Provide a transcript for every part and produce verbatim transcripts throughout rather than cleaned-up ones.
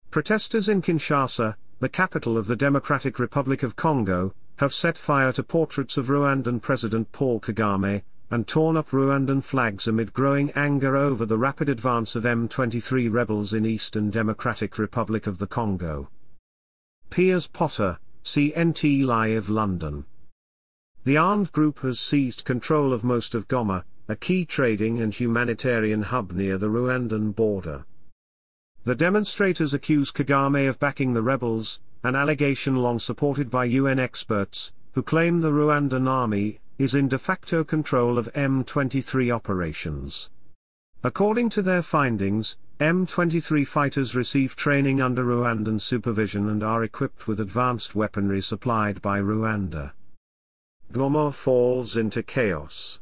Protesters in Kinshasa, the capital of the Democratic Republic of Congo, have set fire to portraits of Rwandan President Paul Kagame, and torn up Rwandan flags amid growing anger over the rapid advance of M twenty-three rebels in Eastern Democratic Republic of the Congo. Piers Potter, C N T Live London. The armed group has seized control of most of Goma, a key trading and humanitarian hub near the Rwandan border. The demonstrators accuse Kagame of backing the rebels, an allegation long supported by U N experts, who claim the Rwandan army is in de facto control of M twenty-three operations. According to their findings, M twenty-three fighters receive training under Rwandan supervision and are equipped with advanced weaponry supplied by Rwanda. Goma falls into chaos.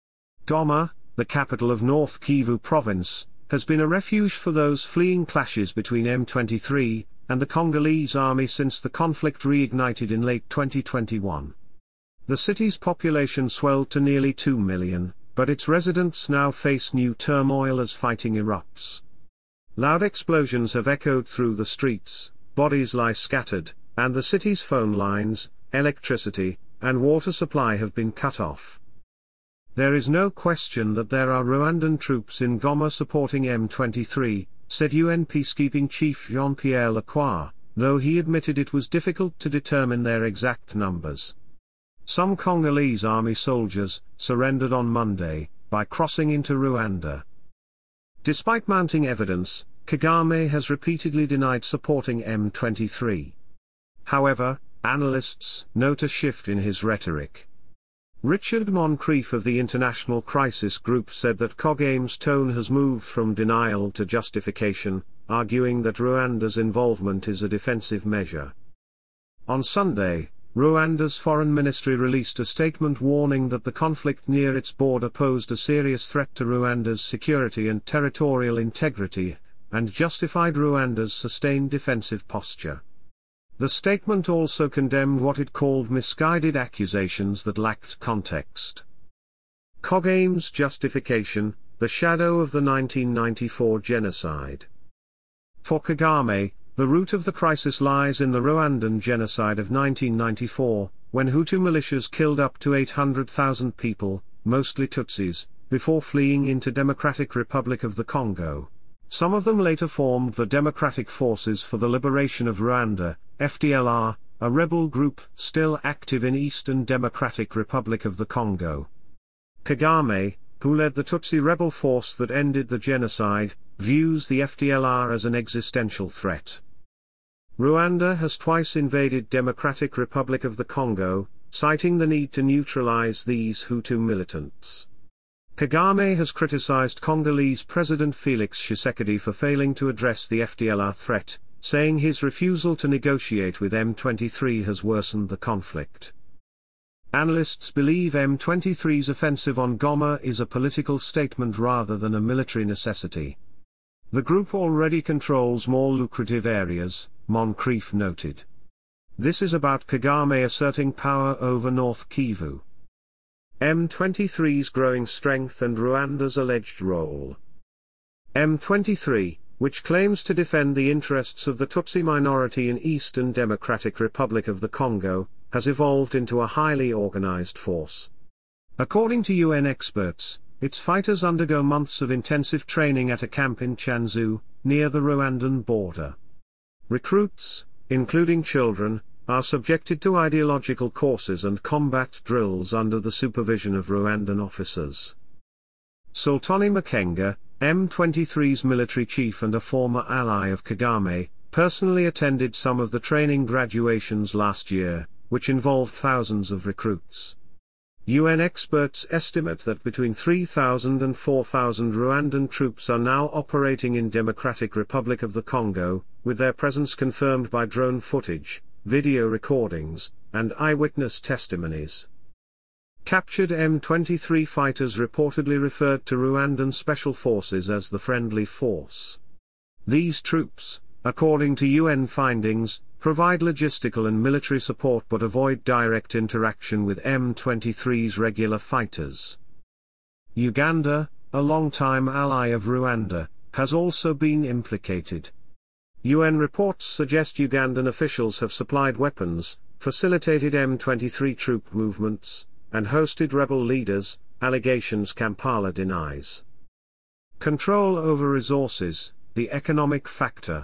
Goma, the capital of North Kivu province, has been a refuge for those fleeing clashes between M twenty-three and the Congolese army since the conflict reignited in late twenty twenty-one. The city's population swelled to nearly two million, but its residents now face new turmoil as fighting erupts. Loud explosions have echoed through the streets, bodies lie scattered, and the city's phone lines, electricity, and water supply have been cut off. There is no question that there are Rwandan troops in Goma supporting M twenty-three, said U N peacekeeping chief Jean-Pierre Lacroix, though he admitted it was difficult to determine their exact numbers. Some Congolese army soldiers surrendered on Monday by crossing into Rwanda. Despite mounting evidence, Kagame has repeatedly denied supporting M twenty-three. However, analysts note a shift in his rhetoric. Richard Moncrief of the International Crisis Group said that Kagame's tone has moved from denial to justification, arguing that Rwanda's involvement is a defensive measure. On Sunday, Rwanda's foreign ministry released a statement warning that the conflict near its border posed a serious threat to Rwanda's security and territorial integrity, and justified Rwanda's sustained defensive posture. The statement also condemned what it called misguided accusations that lacked context. Kagame's justification, the shadow of the nineteen ninety-four genocide. For Kagame, the root of the crisis lies in the Rwandan genocide of nineteen ninety-four, when Hutu militias killed up to eight hundred thousand people, mostly Tutsis, before fleeing into Democratic Republic of the Congo. Some of them later formed the Democratic Forces for the Liberation of Rwanda, F D L R, a rebel group still active in Eastern Democratic Republic of the Congo. Kagame, who led the Tutsi rebel force that ended the genocide, views the F D L R as an existential threat. Rwanda has twice invaded Democratic Republic of the Congo, citing the need to neutralize these Hutu militants. Kagame has criticized Congolese President Felix Tshisekedi for failing to address the F D L R threat, saying his refusal to negotiate with M twenty-three has worsened the conflict. Analysts believe M twenty-three's offensive on Goma is a political statement rather than a military necessity. The group already controls more lucrative areas, Moncrief noted. This is about Kagame asserting power over North Kivu. M twenty-three's growing strength and Rwanda's alleged role. M twenty-three, which claims to defend the interests of the Tutsi minority in Eastern Democratic Republic of the Congo, has evolved into a highly organized force. According to U N experts, its fighters undergo months of intensive training at a camp in Chanzu, near the Rwandan border. Recruits, including children, are subjected to ideological courses and combat drills under the supervision of Rwandan officers. Sultani Makenga, M twenty-three's military chief and a former ally of Kagame, personally attended some of the training graduations last year, which involved thousands of recruits. U N experts estimate that between three thousand and four thousand Rwandan troops are now operating in Democratic Republic of the Congo, with their presence confirmed by drone footage, video recordings, and eyewitness testimonies. Captured M twenty-three fighters reportedly referred to Rwandan special forces as the friendly force. These troops, according to U N findings, provide logistical and military support but avoid direct interaction with M twenty-three's regular fighters. Uganda, a longtime ally of Rwanda, has also been implicated. U N reports suggest Ugandan officials have supplied weapons, facilitated M twenty-three troop movements, and hosted rebel leaders, allegations Kampala denies. Control over resources, the economic factor.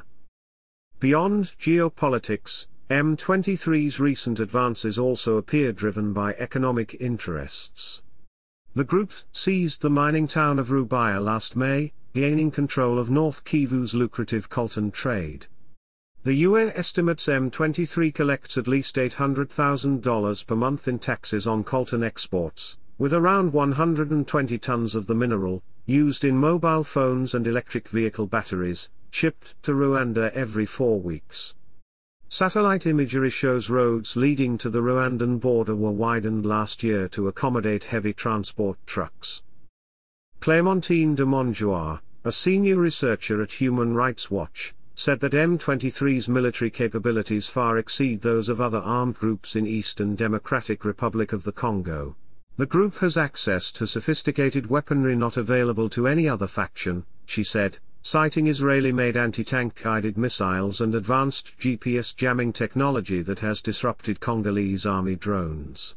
Beyond geopolitics, M twenty-three's recent advances also appear driven by economic interests. The group seized the mining town of Rubaya last May, gaining control of North Kivu's lucrative coltan trade. The U N estimates M twenty-three collects at least eight hundred thousand dollars per month in taxes on coltan exports, with around one hundred twenty tons of the mineral, used in mobile phones and electric vehicle batteries, shipped to Rwanda every four weeks. Satellite imagery shows roads leading to the Rwandan border were widened last year to accommodate heavy transport trucks. Clémentine de Montjoie, a senior researcher at Human Rights Watch, said that M twenty-three's military capabilities far exceed those of other armed groups in Eastern Democratic Republic of the Congo. The group has access to sophisticated weaponry not available to any other faction, she said, citing Israeli-made anti-tank guided missiles and advanced G P S jamming technology that has disrupted Congolese army drones.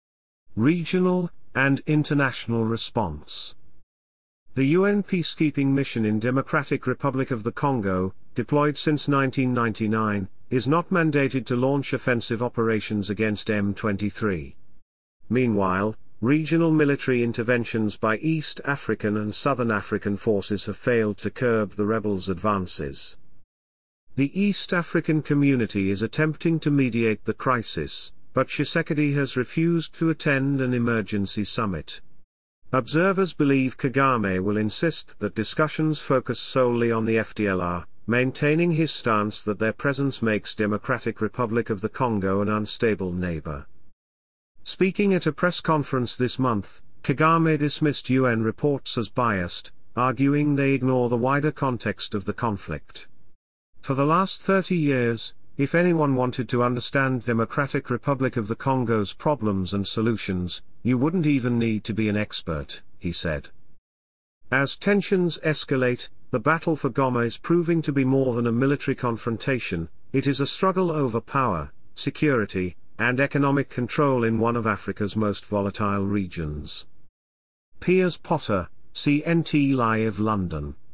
Regional and international response. The U N peacekeeping mission in Democratic Republic of the Congo, deployed since nineteen ninety-nine, is not mandated to launch offensive operations against M twenty-three. Meanwhile, regional military interventions by East African and Southern African forces have failed to curb the rebels' advances. The East African community is attempting to mediate the crisis, but Tshisekedi has refused to attend an emergency summit. Observers believe Kagame will insist that discussions focus solely on the F D L R, maintaining his stance that their presence makes Democratic Republic of the Congo an unstable neighbor. Speaking at a press conference this month, Kagame dismissed U N reports as biased, arguing they ignore the wider context of the conflict. For the last thirty years, if anyone wanted to understand Democratic Republic of the Congo's problems and solutions, you wouldn't even need to be an expert, he said. As tensions escalate, the battle for Goma is proving to be more than a military confrontation, it is a struggle over power, security, and economic control in one of Africa's most volatile regions. Piers Potter, C N T Live, London.